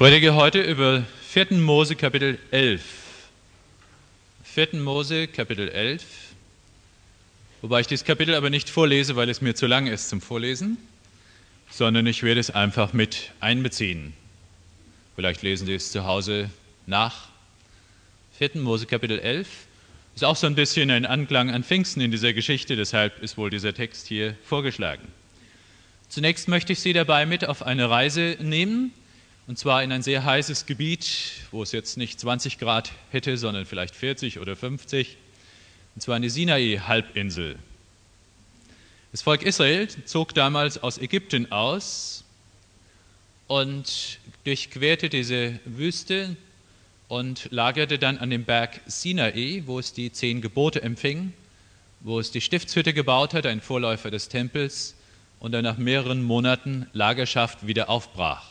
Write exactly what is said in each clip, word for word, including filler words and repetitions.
predige heute über vierten Mose Kapitel elf. vierten Mose Kapitel elf, wobei ich dieses Kapitel aber nicht vorlese, weil es mir zu lang ist zum Vorlesen, sondern ich werde es einfach mit einbeziehen. Vielleicht lesen Sie es zu Hause nach. vierten Mose Kapitel elf ist auch so ein bisschen ein Anklang an Pfingsten in dieser Geschichte, deshalb ist wohl dieser Text hier vorgeschlagen. Zunächst möchte ich Sie dabei mit auf eine Reise nehmen, und zwar in ein sehr heißes Gebiet, wo es jetzt nicht zwanzig Grad hätte, sondern vielleicht vierzig oder fünfzig, und zwar an die Sinai-Halbinsel. Das Volk Israel zog damals aus Ägypten aus und durchquerte diese Wüste und lagerte dann an dem Berg Sinai, wo es die zehn Gebote empfing, wo es die Stiftshütte gebaut hat, ein Vorläufer des Tempels, und dann nach mehreren Monaten Lagerschaft wieder aufbrach.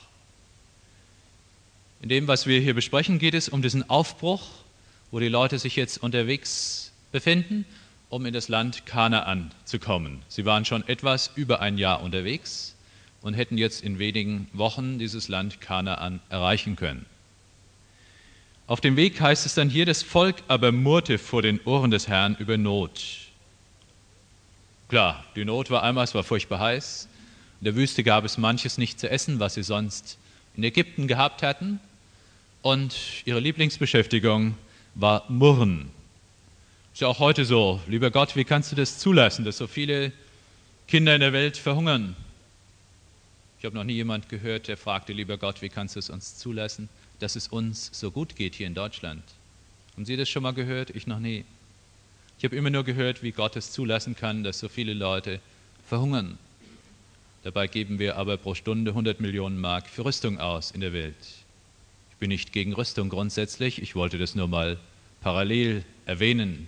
In dem, was wir hier besprechen, geht es um diesen Aufbruch, wo die Leute sich jetzt unterwegs befinden, um in das Land Kanaan zu kommen. Sie waren schon etwas über ein Jahr unterwegs und hätten jetzt in wenigen Wochen dieses Land Kanaan erreichen können. Auf dem Weg heißt es dann hier, das Volk aber murrte vor den Ohren des Herrn über Not. Klar, die Not war einmal, es war furchtbar heiß. In der Wüste gab es manches nicht zu essen, was sie sonst in Ägypten gehabt hatten. Und ihre Lieblingsbeschäftigung war Murren. Ist ja auch heute so. Lieber Gott, wie kannst du das zulassen, dass so viele Kinder in der Welt verhungern? Ich habe noch nie jemand gehört, der fragte, lieber Gott, wie kannst du es uns zulassen, dass es uns so gut geht hier in Deutschland? Haben Sie das schon mal gehört? Ich noch nie. Ich habe immer nur gehört, wie Gott es zulassen kann, dass so viele Leute verhungern. Dabei geben wir aber pro Stunde hundert Millionen Mark für Rüstung aus in der Welt. Ich bin nicht gegen Rüstung grundsätzlich, ich wollte das nur mal parallel erwähnen.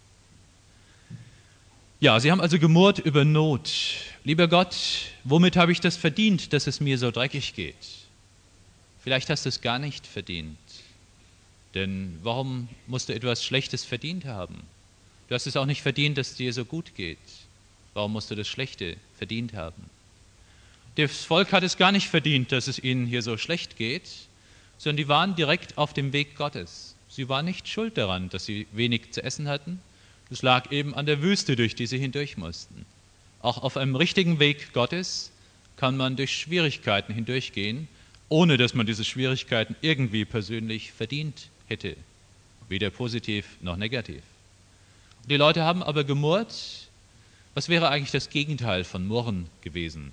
Ja, sie haben also gemurrt über Not. Lieber Gott, womit habe ich das verdient, dass es mir so dreckig geht? Vielleicht hast du es gar nicht verdient. Denn warum musst du etwas Schlechtes verdient haben? Du hast es auch nicht verdient, dass es dir so gut geht. Warum musst du das Schlechte verdient haben? Das Volk hat es gar nicht verdient, dass es ihnen hier so schlecht geht, sondern die waren direkt auf dem Weg Gottes. Sie waren nicht schuld daran, dass sie wenig zu essen hatten. Es lag eben an der Wüste, durch die sie hindurch mussten. Auch auf einem richtigen Weg Gottes kann man durch Schwierigkeiten hindurchgehen, ohne dass man diese Schwierigkeiten irgendwie persönlich verdient hätte. Weder positiv noch negativ. Die Leute haben aber gemurrt. Was wäre eigentlich das Gegenteil von Murren gewesen?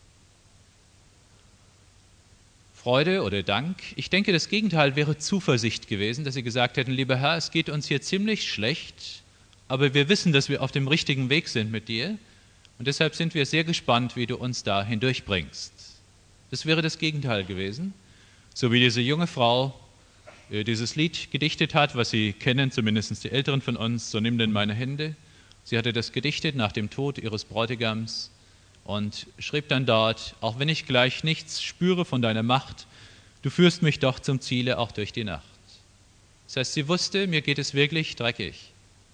Freude oder Dank? Ich denke, das Gegenteil wäre Zuversicht gewesen, dass sie gesagt hätten, lieber Herr, es geht uns hier ziemlich schlecht, aber wir wissen, dass wir auf dem richtigen Weg sind mit dir und deshalb sind wir sehr gespannt, wie du uns da hindurchbringst. Das wäre das Gegenteil gewesen, so wie diese junge Frau äh, dieses Lied gedichtet hat, was Sie kennen, zumindest die Älteren von uns, so nimm denn meine Hände. Sie hatte das gedichtet nach dem Tod ihres Bräutigams und schrieb dann dort, auch wenn ich gleich nichts spüre von deiner Macht, du führst mich doch zum Ziele auch durch die Nacht. Das heißt, sie wusste, mir geht es wirklich dreckig.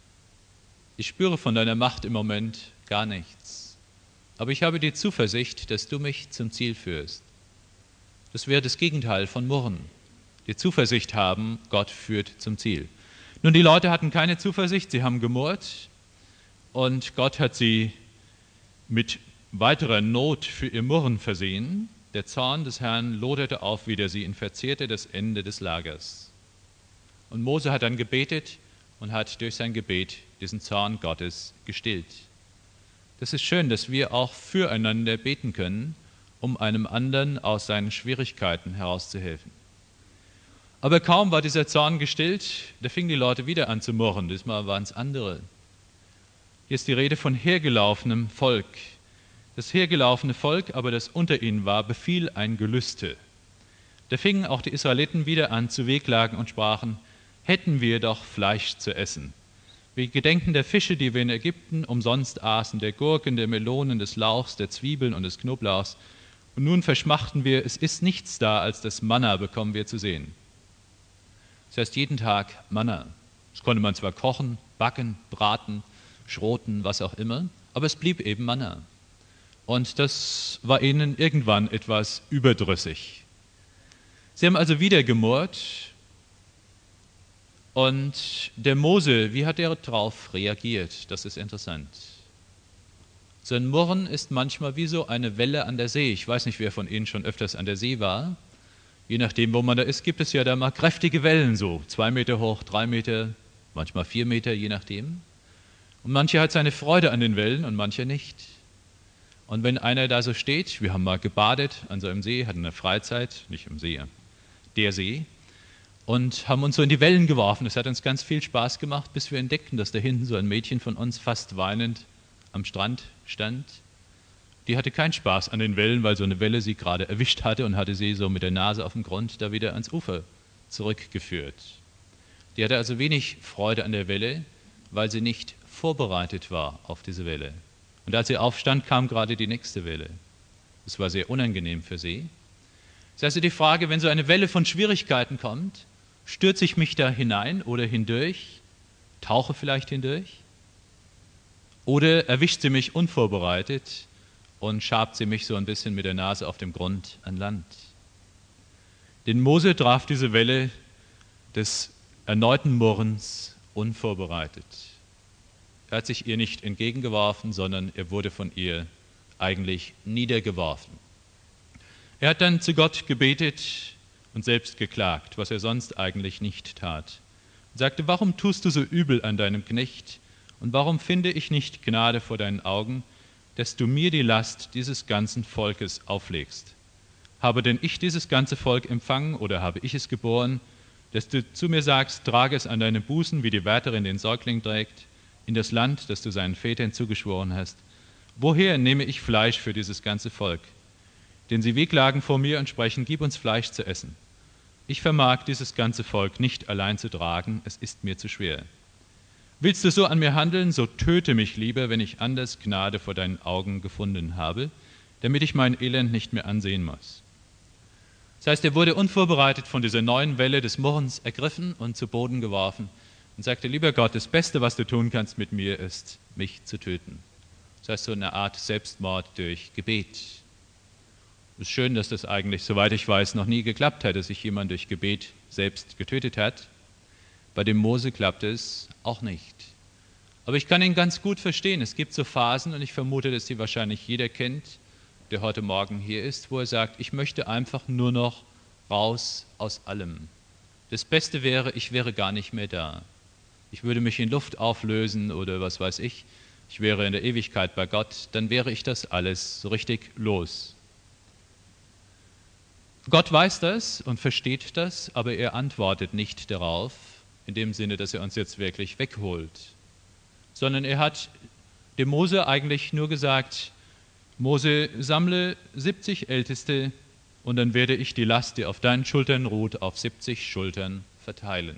Ich spüre von deiner Macht im Moment gar nichts. Aber ich habe die Zuversicht, dass du mich zum Ziel führst. Das wäre das Gegenteil von Murren. Die Zuversicht haben, Gott führt zum Ziel. Nun, die Leute hatten keine Zuversicht, sie haben gemurrt und Gott hat sie mit weiterer Not für ihr Murren versehen. Der Zorn des Herrn loderte auf, wider sie und verzehrte das Ende des Lagers. Und Mose hat dann gebetet und hat durch sein Gebet diesen Zorn Gottes gestillt. Das ist schön, dass wir auch füreinander beten können, um einem anderen aus seinen Schwierigkeiten herauszuhelfen. Aber kaum war dieser Zorn gestillt, da fingen die Leute wieder an zu murren. Diesmal waren es andere. Hier ist die Rede von hergelaufenem Volk. Das hergelaufene Volk, aber das unter ihnen war, befiel ein Gelüste. Da fingen auch die Israeliten wieder an zu wehklagen und sprachen, hätten wir doch Fleisch zu essen. Wir gedenken der Fische, die wir in Ägypten umsonst aßen, der Gurken, der Melonen, des Lauchs, der Zwiebeln und des Knoblauchs. Und nun verschmachten wir, es ist nichts da, als das Manna bekommen wir zu sehen. Das heißt, jeden Tag Manna. Das konnte man zwar kochen, backen, braten, schroten, was auch immer, aber es blieb eben Manna. Und das war ihnen irgendwann etwas überdrüssig. Sie haben also wieder gemurrt. Und der Mose, wie hat er darauf reagiert? Das ist interessant. So ein Murren ist manchmal wie so eine Welle an der See. Ich weiß nicht, wer von Ihnen schon öfters an der See war. Je nachdem, wo man da ist, gibt es ja da mal kräftige Wellen, so zwei Meter hoch, drei Meter, manchmal vier Meter, je nachdem. Und mancher hat seine Freude an den Wellen und mancher nicht. Und wenn einer da so steht, wir haben mal gebadet an so einem See, hatten eine Freizeit, nicht im See, der See, und haben uns so in die Wellen geworfen. Das hat uns ganz viel Spaß gemacht, bis wir entdeckten, dass da hinten so ein Mädchen von uns fast weinend am Strand stand. Die hatte keinen Spaß an den Wellen, weil so eine Welle sie gerade erwischt hatte und hatte sie so mit der Nase auf dem Grund da wieder ans Ufer zurückgeführt. Die hatte also wenig Freude an der Welle, weil sie nicht vorbereitet war auf diese Welle. Und als sie aufstand, kam gerade die nächste Welle. Das war sehr unangenehm für sie. Das ist also die Frage, wenn so eine Welle von Schwierigkeiten kommt, stürze ich mich da hinein oder hindurch, tauche vielleicht hindurch? Oder erwischt sie mich unvorbereitet und schabt sie mich so ein bisschen mit der Nase auf dem Grund an Land? Den Mose traf diese Welle des erneuten Murrens unvorbereitet. Er hat sich ihr nicht entgegengeworfen, sondern er wurde von ihr eigentlich niedergeworfen. Er hat dann zu Gott gebetet und selbst geklagt, was er sonst eigentlich nicht tat. Er sagte, warum tust du so übel an deinem Knecht und warum finde ich nicht Gnade vor deinen Augen, dass du mir die Last dieses ganzen Volkes auflegst? Habe denn ich dieses ganze Volk empfangen oder habe ich es geboren, dass du zu mir sagst, trage es an deine Busen, wie die Wärterin den Säugling trägt, in das Land, das du seinen Vätern zugeschworen hast? Woher nehme ich Fleisch für dieses ganze Volk? Denn sie wehklagen vor mir und sprechen, gib uns Fleisch zu essen. Ich vermag dieses ganze Volk nicht allein zu tragen, es ist mir zu schwer. Willst du so an mir handeln, so töte mich lieber, wenn ich anders Gnade vor deinen Augen gefunden habe, damit ich mein Elend nicht mehr ansehen muss. Das heißt, er wurde unvorbereitet von dieser neuen Welle des Murrens ergriffen und zu Boden geworfen und sagte, lieber Gott, das Beste, was du tun kannst mit mir, ist, mich zu töten. Das heißt, so eine Art Selbstmord durch Gebet. Es ist schön, dass das eigentlich, soweit ich weiß, noch nie geklappt hat, dass sich jemand durch Gebet selbst getötet hat. Bei dem Mose klappt es auch nicht. Aber ich kann ihn ganz gut verstehen. Es gibt so Phasen, und ich vermute, dass die wahrscheinlich jeder kennt, der heute Morgen hier ist, wo er sagt, ich möchte einfach nur noch raus aus allem. Das Beste wäre, ich wäre gar nicht mehr da. Ich würde mich in Luft auflösen oder was weiß ich. Ich wäre in der Ewigkeit bei Gott. Dann wäre ich das alles so richtig los. Gott weiß das und versteht das, aber er antwortet nicht darauf, in dem Sinne, dass er uns jetzt wirklich wegholt, sondern er hat dem Mose eigentlich nur gesagt, Mose, sammle siebzig Älteste und dann werde ich die Last, die auf deinen Schultern ruht, auf siebzig Schultern verteilen.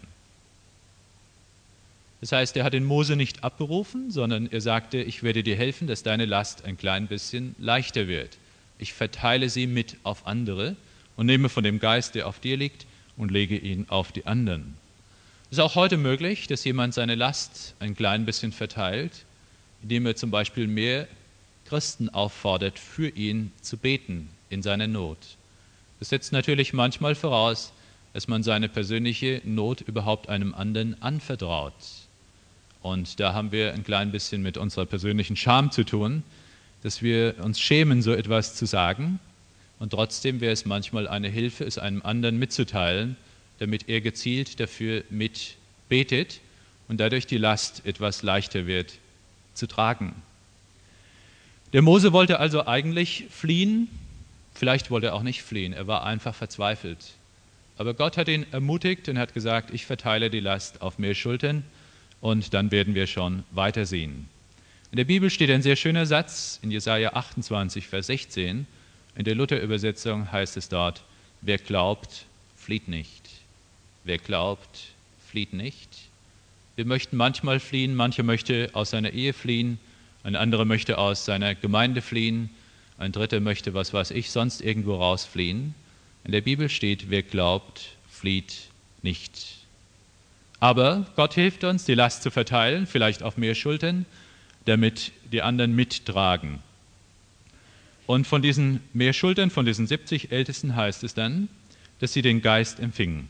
Das heißt, er hat den Mose nicht abberufen, sondern er sagte, ich werde dir helfen, dass deine Last ein klein bisschen leichter wird. Ich verteile sie mit auf andere und nehme von dem Geist, der auf dir liegt, und lege ihn auf die anderen. Es ist auch heute möglich, dass jemand seine Last ein klein bisschen verteilt, indem er zum Beispiel mehr Christen auffordert, für ihn zu beten in seiner Not. Das setzt natürlich manchmal voraus, dass man seine persönliche Not überhaupt einem anderen anvertraut. Und da haben wir ein klein bisschen mit unserer persönlichen Scham zu tun, dass wir uns schämen, so etwas zu sagen. Und trotzdem wäre es manchmal eine Hilfe, es einem anderen mitzuteilen, damit er gezielt dafür mitbetet und dadurch die Last etwas leichter wird zu tragen. Der Mose wollte also eigentlich fliehen, vielleicht wollte er auch nicht fliehen, er war einfach verzweifelt. Aber Gott hat ihn ermutigt und hat gesagt, ich verteile die Last auf mehr Schultern und dann werden wir schon weitersehen. In der Bibel steht ein sehr schöner Satz in Jesaja achtundzwanzig, Vers sechzehn. In der Luther-Übersetzung heißt es dort, wer glaubt, flieht nicht. Wer glaubt, flieht nicht. Wir möchten manchmal fliehen, mancher möchte aus seiner Ehe fliehen, ein anderer möchte aus seiner Gemeinde fliehen, ein dritter möchte, was weiß ich, sonst irgendwo rausfliehen. In der Bibel steht, wer glaubt, flieht nicht. Aber Gott hilft uns, die Last zu verteilen, vielleicht auf mehr Schultern, damit die anderen mittragen. Und von diesen mehr Schultern, von diesen siebzig Ältesten heißt es dann, dass sie den Geist empfingen.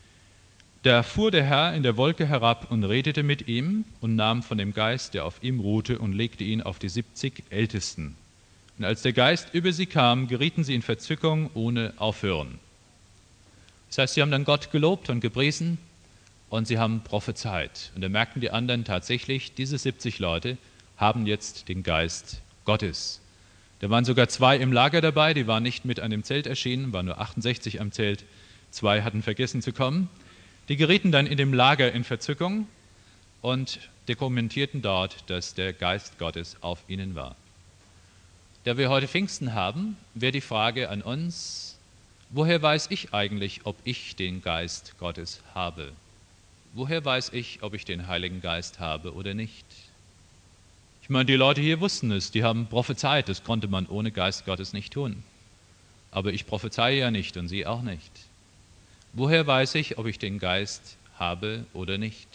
Da fuhr der Herr in der Wolke herab und redete mit ihm und nahm von dem Geist, der auf ihm ruhte, und legte ihn auf die siebzig Ältesten. Und als der Geist über sie kam, gerieten sie in Verzückung ohne Aufhören. Das heißt, sie haben dann Gott gelobt und gepriesen und sie haben prophezeit. Und da merkten die anderen tatsächlich, diese siebzig Leute haben jetzt den Geist Gottes. Da waren sogar zwei im Lager dabei, die waren nicht mit an dem Zelt erschienen, waren nur achtundsechzig am Zelt, zwei hatten vergessen zu kommen. Die gerieten dann in dem Lager in Verzückung und dokumentierten dort, dass der Geist Gottes auf ihnen war. Da wir heute Pfingsten haben, wäre die Frage an uns, woher weiß ich eigentlich, ob ich den Geist Gottes habe? Woher weiß ich, ob ich den Heiligen Geist habe oder nicht? Ich meine, die Leute hier wussten es, die haben prophezeit, das konnte man ohne Geist Gottes nicht tun. Aber ich prophezeie ja nicht und Sie auch nicht. Woher weiß ich, ob ich den Geist habe oder nicht?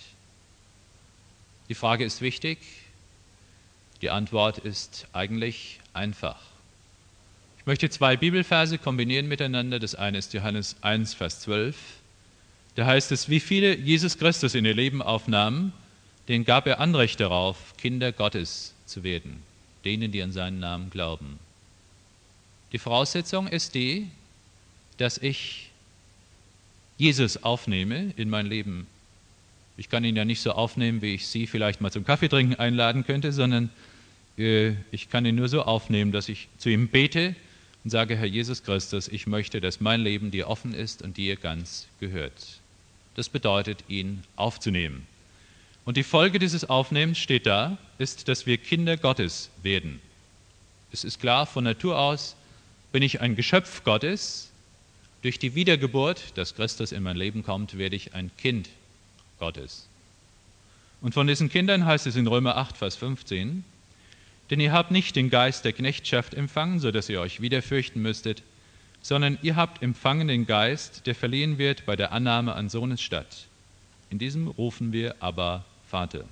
Die Frage ist wichtig. Die Antwort ist eigentlich einfach. Ich möchte zwei Bibelverse kombinieren miteinander. Das eine ist Johannes eins, Vers zwölf. Da heißt es, wie viele Jesus Christus in ihr Leben aufnahmen, denen gab er Anrecht darauf, Kinder Gottes zu werden, denen, die an seinen Namen glauben. Die Voraussetzung ist die, dass ich Jesus aufnehme in mein Leben. Ich kann ihn ja nicht so aufnehmen, wie ich Sie vielleicht mal zum Kaffeetrinken einladen könnte, sondern äh, ich kann ihn nur so aufnehmen, dass ich zu ihm bete und sage, Herr Jesus Christus, ich möchte, dass mein Leben dir offen ist und dir ganz gehört. Das bedeutet, ihn aufzunehmen. Und die Folge dieses Aufnehmens steht da, ist, dass wir Kinder Gottes werden. Es ist klar, von Natur aus bin ich ein Geschöpf Gottes. Durch die Wiedergeburt, dass Christus in mein Leben kommt, werde ich ein Kind Gottes. Und von diesen Kindern heißt es in Römer acht, Vers fünfzehn, denn ihr habt nicht den Geist der Knechtschaft empfangen, so dass ihr euch wieder fürchten müsstet, sondern ihr habt empfangen den Geist, der verliehen wird bei der Annahme an Sohnes statt. In diesem rufen wir aber Vater.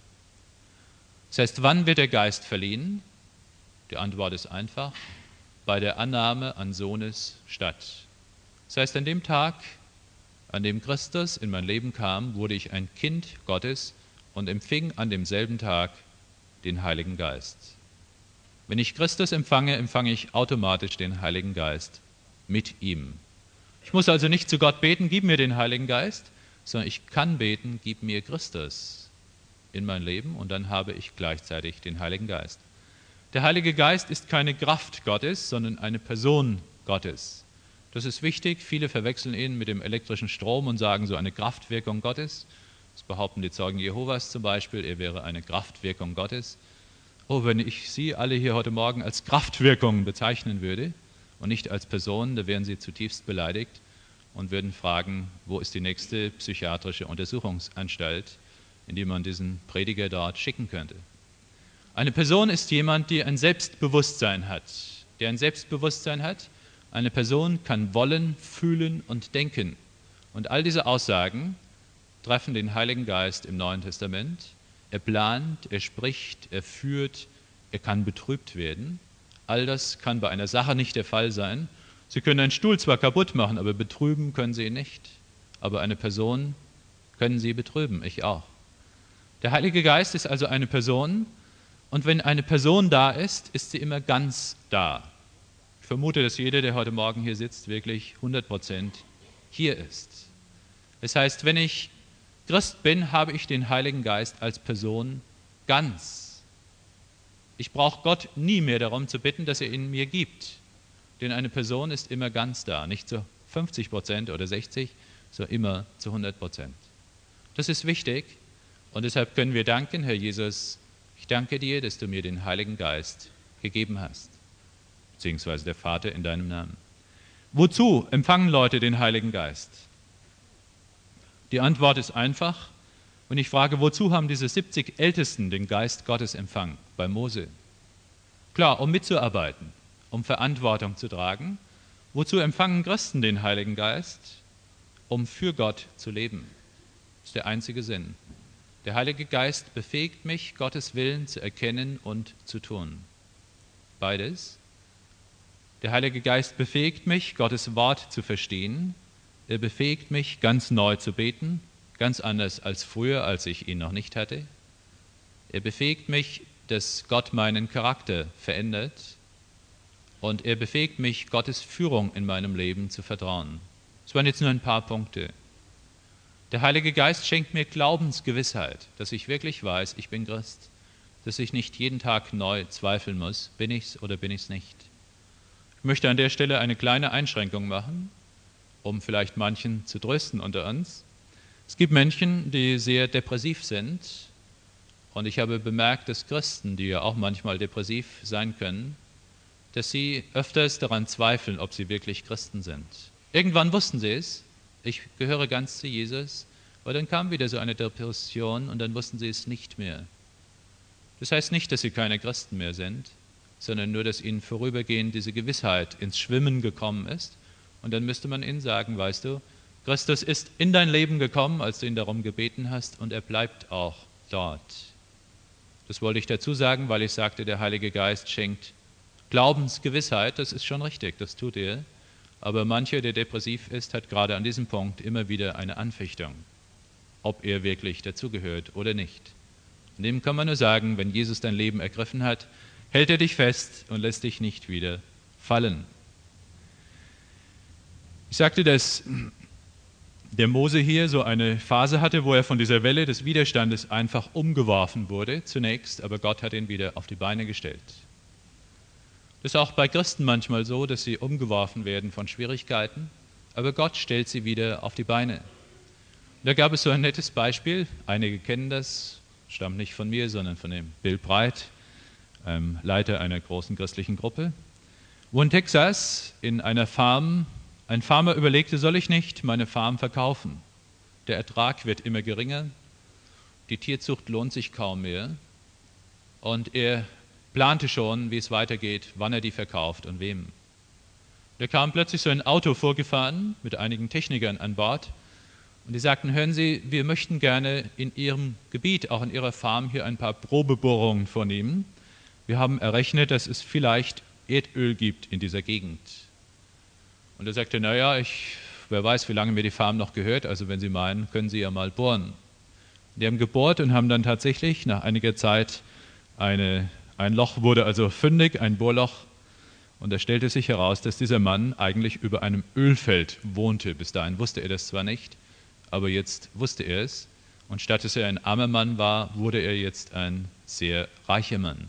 Das heißt, wann wird der Geist verliehen? Die Antwort ist einfach, bei der Annahme an Sohnes statt. Das heißt, an dem Tag, an dem Christus in mein Leben kam, wurde ich ein Kind Gottes und empfing an demselben Tag den Heiligen Geist. Wenn ich Christus empfange, empfange ich automatisch den Heiligen Geist mit ihm. Ich muss also nicht zu Gott beten, gib mir den Heiligen Geist, sondern ich kann beten, gib mir Christus in mein Leben und dann habe ich gleichzeitig den Heiligen Geist. Der Heilige Geist ist keine Kraft Gottes, sondern eine Person Gottes. Das ist wichtig. Viele verwechseln ihn mit dem elektrischen Strom und sagen so eine Kraftwirkung Gottes. Das behaupten die Zeugen Jehovas zum Beispiel, er wäre eine Kraftwirkung Gottes. Oh, wenn ich Sie alle hier heute Morgen als Kraftwirkung bezeichnen würde und nicht als Person, da wären Sie zutiefst beleidigt und würden fragen, wo ist die nächste psychiatrische Untersuchungsanstalt, in die man diesen Prediger dort schicken könnte. Eine Person ist jemand, die ein Selbstbewusstsein hat, der ein Selbstbewusstsein hat. Eine Person kann wollen, fühlen und denken. Und all diese Aussagen treffen den Heiligen Geist im Neuen Testament. Er plant, er spricht, er führt, er kann betrübt werden. All das kann bei einer Sache nicht der Fall sein. Sie können einen Stuhl zwar kaputt machen, aber betrüben können Sie ihn nicht. Aber eine Person können Sie betrüben, ich auch. Der Heilige Geist ist also eine Person. Und wenn eine Person da ist, ist sie immer ganz da. Ich vermute, dass jeder, der heute Morgen hier sitzt, wirklich hundert Prozent hier ist. Das heißt, wenn ich Christ bin, habe ich den Heiligen Geist als Person ganz. Ich brauche Gott nie mehr darum zu bitten, dass er ihn mir gibt. Denn eine Person ist immer ganz da, nicht zu fünfzig Prozent oder sechzig, sondern immer zu hundert Prozent. Das ist wichtig und deshalb können wir danken, Herr Jesus, ich danke dir, dass du mir den Heiligen Geist gegeben hast. Beziehungsweise der Vater in deinem Namen. Wozu empfangen Leute den Heiligen Geist? Die Antwort ist einfach. Und ich frage, wozu haben diese siebzig Ältesten den Geist Gottes empfangen bei Mose? Klar, um mitzuarbeiten, um Verantwortung zu tragen. Wozu empfangen Christen den Heiligen Geist? Um für Gott zu leben. Das ist der einzige Sinn. Der Heilige Geist befähigt mich, Gottes Willen zu erkennen und zu tun. Beides. Der Heilige Geist befähigt mich, Gottes Wort zu verstehen. Er befähigt mich, ganz neu zu beten, ganz anders als früher, als ich ihn noch nicht hatte. Er befähigt mich, dass Gott meinen Charakter verändert. Und er befähigt mich, Gottes Führung in meinem Leben zu vertrauen. Das waren jetzt nur ein paar Punkte. Der Heilige Geist schenkt mir Glaubensgewissheit, dass ich wirklich weiß, ich bin Christ, dass ich nicht jeden Tag neu zweifeln muss, bin ich's oder bin ich's nicht. Ich möchte an der Stelle eine kleine Einschränkung machen, um vielleicht manchen zu trösten unter uns. Es gibt Menschen, die sehr depressiv sind, und ich habe bemerkt, dass Christen, die ja auch manchmal depressiv sein können, dass sie öfters daran zweifeln, ob sie wirklich Christen sind. Irgendwann wussten sie es, ich gehöre ganz zu Jesus, aber dann kam wieder so eine Depression und dann wussten sie es nicht mehr. Das heißt nicht, dass sie keine Christen mehr sind, sondern nur, dass ihnen vorübergehend diese Gewissheit ins Schwimmen gekommen ist. Und dann müsste man ihnen sagen, weißt du, Christus ist in dein Leben gekommen, als du ihn darum gebeten hast, und er bleibt auch dort. Das wollte ich dazu sagen, weil ich sagte, der Heilige Geist schenkt Glaubensgewissheit, das ist schon richtig, das tut er. Aber mancher, der depressiv ist, hat gerade an diesem Punkt immer wieder eine Anfechtung, ob er wirklich dazugehört oder nicht. Und dem kann man nur sagen, wenn Jesus dein Leben ergriffen hat, hält er dich fest und lässt dich nicht wieder fallen. Ich sagte, dass der Mose hier so eine Phase hatte, wo er von dieser Welle des Widerstandes einfach umgeworfen wurde, zunächst, aber Gott hat ihn wieder auf die Beine gestellt. Das ist auch bei Christen manchmal so, dass sie umgeworfen werden von Schwierigkeiten, aber Gott stellt sie wieder auf die Beine. Und da gab es so ein nettes Beispiel, einige kennen das, stammt nicht von mir, sondern von dem Bill Bright, ähm, Leiter einer großen christlichen Gruppe, wo in Texas in einer Farm ein Farmer überlegte, soll ich nicht meine Farm verkaufen? Der Ertrag wird immer geringer, die Tierzucht lohnt sich kaum mehr und er plante schon, wie es weitergeht, wann er die verkauft und wem. Da kam plötzlich so ein Auto vorgefahren mit einigen Technikern an Bord und die sagten, hören Sie, wir möchten gerne in Ihrem Gebiet, auch in Ihrer Farm, hier ein paar Probebohrungen vornehmen. Wir haben errechnet, dass es vielleicht Erdöl gibt in dieser Gegend. Und er sagte, naja, ich, wer weiß, wie lange mir die Farm noch gehört, also wenn Sie meinen, können Sie ja mal bohren. Die haben gebohrt und haben dann tatsächlich nach einiger Zeit eine, ein Loch wurde also fündig, ein Bohrloch. Und da stellte sich heraus, dass dieser Mann eigentlich über einem Ölfeld wohnte. Bis dahin wusste er das zwar nicht, aber jetzt wusste er es. Und statt dass er ein armer Mann war, wurde er jetzt ein sehr reicher Mann.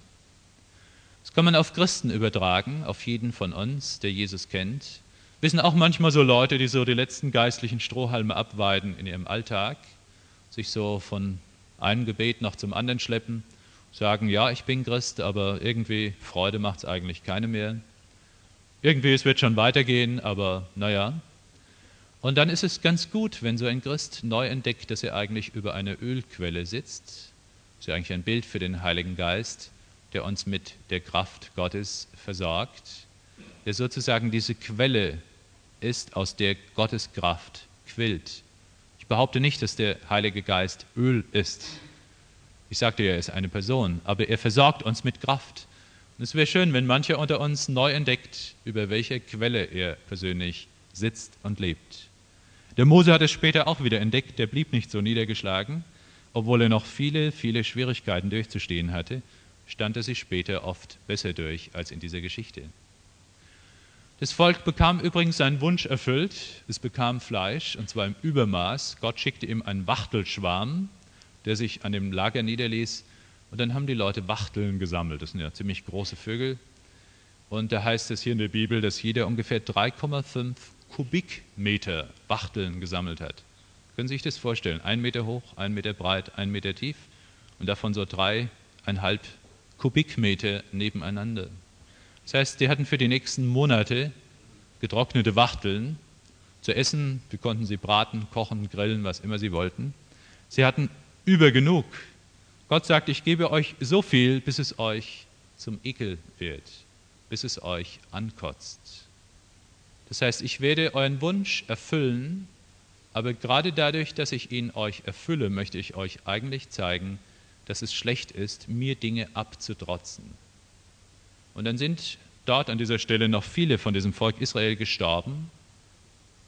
Das kann man auf Christen übertragen, auf jeden von uns, der Jesus kennt. Wir sind auch manchmal so Leute, die so die letzten geistlichen Strohhalme abweiden in ihrem Alltag, sich so von einem Gebet noch zum anderen schleppen, sagen, ja, ich bin Christ, aber irgendwie Freude macht es eigentlich keine mehr. Irgendwie, es wird schon weitergehen, aber naja. Und dann ist es ganz gut, wenn so ein Christ neu entdeckt, dass er eigentlich über einer Ölquelle sitzt. Das ist ja eigentlich ein Bild für den Heiligen Geist, der uns mit der Kraft Gottes versorgt, der sozusagen diese Quelle ist, aus der Gottes Kraft quillt. Ich behaupte nicht, dass der Heilige Geist Öl ist. Ich sagte ja, er ist eine Person, aber er versorgt uns mit Kraft. Und es wäre schön, wenn mancher unter uns neu entdeckt, über welche Quelle er persönlich sitzt und lebt. Der Mose hat es später auch wieder entdeckt, der blieb nicht so niedergeschlagen, obwohl er noch viele, viele Schwierigkeiten durchzustehen hatte, stand er sich später oft besser durch als in dieser Geschichte. Das Volk bekam übrigens seinen Wunsch erfüllt, es bekam Fleisch, und zwar im Übermaß. Gott schickte ihm einen Wachtelschwarm, der sich an dem Lager niederließ, und dann haben die Leute Wachteln gesammelt. Das sind ja ziemlich große Vögel. Und da heißt es hier in der Bibel, dass jeder ungefähr drei Komma fünf Kubikmeter Wachteln gesammelt hat. Können Sie sich das vorstellen? Ein Meter hoch, ein Meter breit, ein Meter tief und davon so dreieinhalb Kubikmeter nebeneinander. Das heißt, die hatten für die nächsten Monate getrocknete Wachteln zu essen. Die konnten sie braten, kochen, grillen, was immer sie wollten. Sie hatten über genug. Gott sagt, ich gebe euch so viel, bis es euch zum Ekel wird, bis es euch ankotzt. Das heißt, ich werde euren Wunsch erfüllen, aber gerade dadurch, dass ich ihn euch erfülle, möchte ich euch eigentlich zeigen, dass es schlecht ist, mir Dinge abzutrotzen. Und dann sind dort an dieser Stelle noch viele von diesem Volk Israel gestorben,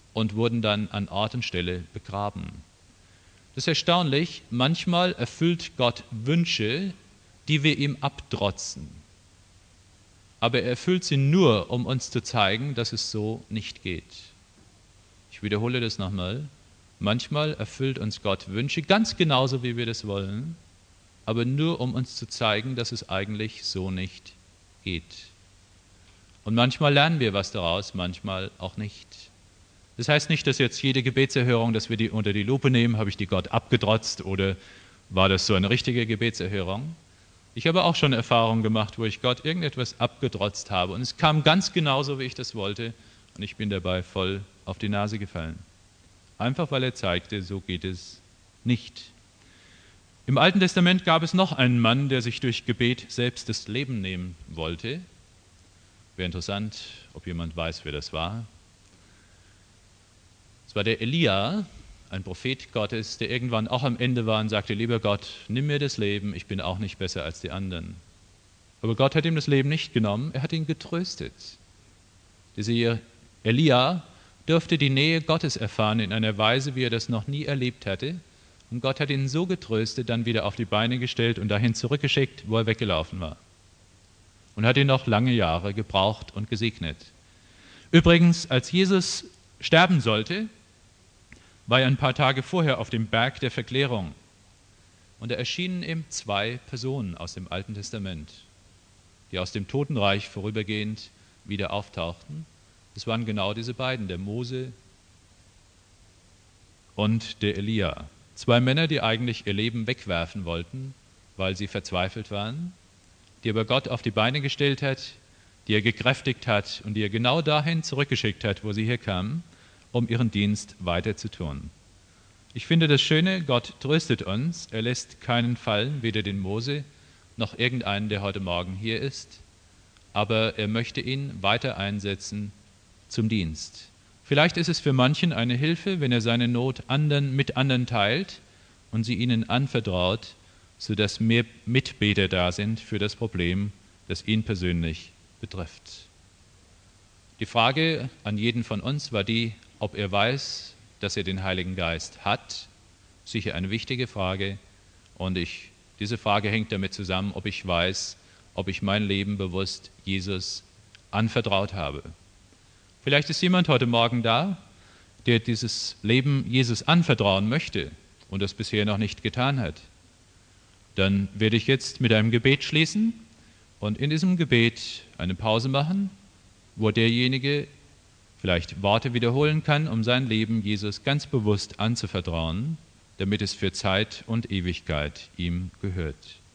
und wurden dann an Ort und Stelle begraben. Das ist erstaunlich, manchmal erfüllt Gott Wünsche, die wir ihm abtrotzen. Aber er erfüllt sie nur, um uns zu zeigen, dass es so nicht geht. Ich wiederhole das nochmal. Manchmal erfüllt uns Gott Wünsche, ganz genauso wie wir das wollen, aber nur, um uns zu zeigen, dass es eigentlich so nicht geht. Und manchmal lernen wir was daraus, manchmal auch nicht. Das heißt nicht, dass jetzt jede Gebetserhörung, dass wir die unter die Lupe nehmen, habe ich die Gott abgetrotzt oder war das so eine richtige Gebetserhörung? Ich habe auch schon Erfahrungen gemacht, wo ich Gott irgendetwas abgetrotzt habe und es kam ganz genauso, wie ich das wollte und ich bin dabei voll auf die Nase gefallen. Einfach weil er zeigte, so geht es nicht. Im Alten Testament gab es noch einen Mann, der sich durch Gebet selbst das Leben nehmen wollte. Wäre interessant, ob jemand weiß, wer das war. Es war der Elia, ein Prophet Gottes, der irgendwann auch am Ende war und sagte, lieber Gott, nimm mir das Leben, ich bin auch nicht besser als die anderen. Aber Gott hat ihm das Leben nicht genommen, er hat ihn getröstet. Dieser Elia durfte die Nähe Gottes erfahren in einer Weise, wie er das noch nie erlebt hatte. Und Gott hat ihn so getröstet, dann wieder auf die Beine gestellt und dahin zurückgeschickt, wo er weggelaufen war. Und hat ihn noch lange Jahre gebraucht und gesegnet. Übrigens, als Jesus sterben sollte, war er ein paar Tage vorher auf dem Berg der Verklärung. Und da erschienen ihm zwei Personen aus dem Alten Testament, die aus dem Totenreich vorübergehend wieder auftauchten. Es waren genau diese beiden, der Mose und der Elia. Zwei Männer, die eigentlich ihr Leben wegwerfen wollten, weil sie verzweifelt waren, die aber Gott auf die Beine gestellt hat, die er gekräftigt hat und die er genau dahin zurückgeschickt hat, wo sie herkamen, um ihren Dienst weiter zu tun. Ich finde das Schöne, Gott tröstet uns, er lässt keinen fallen, weder den Mose noch irgendeinen, der heute Morgen hier ist, aber er möchte ihn weiter einsetzen zum Dienst. Vielleicht ist es für manchen eine Hilfe, wenn er seine Not anderen, mit anderen teilt und sie ihnen anvertraut, sodass mehr Mitbeter da sind für das Problem, das ihn persönlich betrifft. Die Frage an jeden von uns war die, ob er weiß, dass er den Heiligen Geist hat. Sicher eine wichtige Frage. Und ich, diese Frage hängt damit zusammen, ob ich weiß, ob ich mein Leben bewusst Jesus anvertraut habe. Vielleicht ist jemand heute Morgen da, der dieses Leben Jesus anvertrauen möchte und das bisher noch nicht getan hat. Dann werde ich jetzt mit einem Gebet schließen und in diesem Gebet eine Pause machen, wo derjenige vielleicht Worte wiederholen kann, um sein Leben Jesus ganz bewusst anzuvertrauen, damit es für Zeit und Ewigkeit ihm gehört.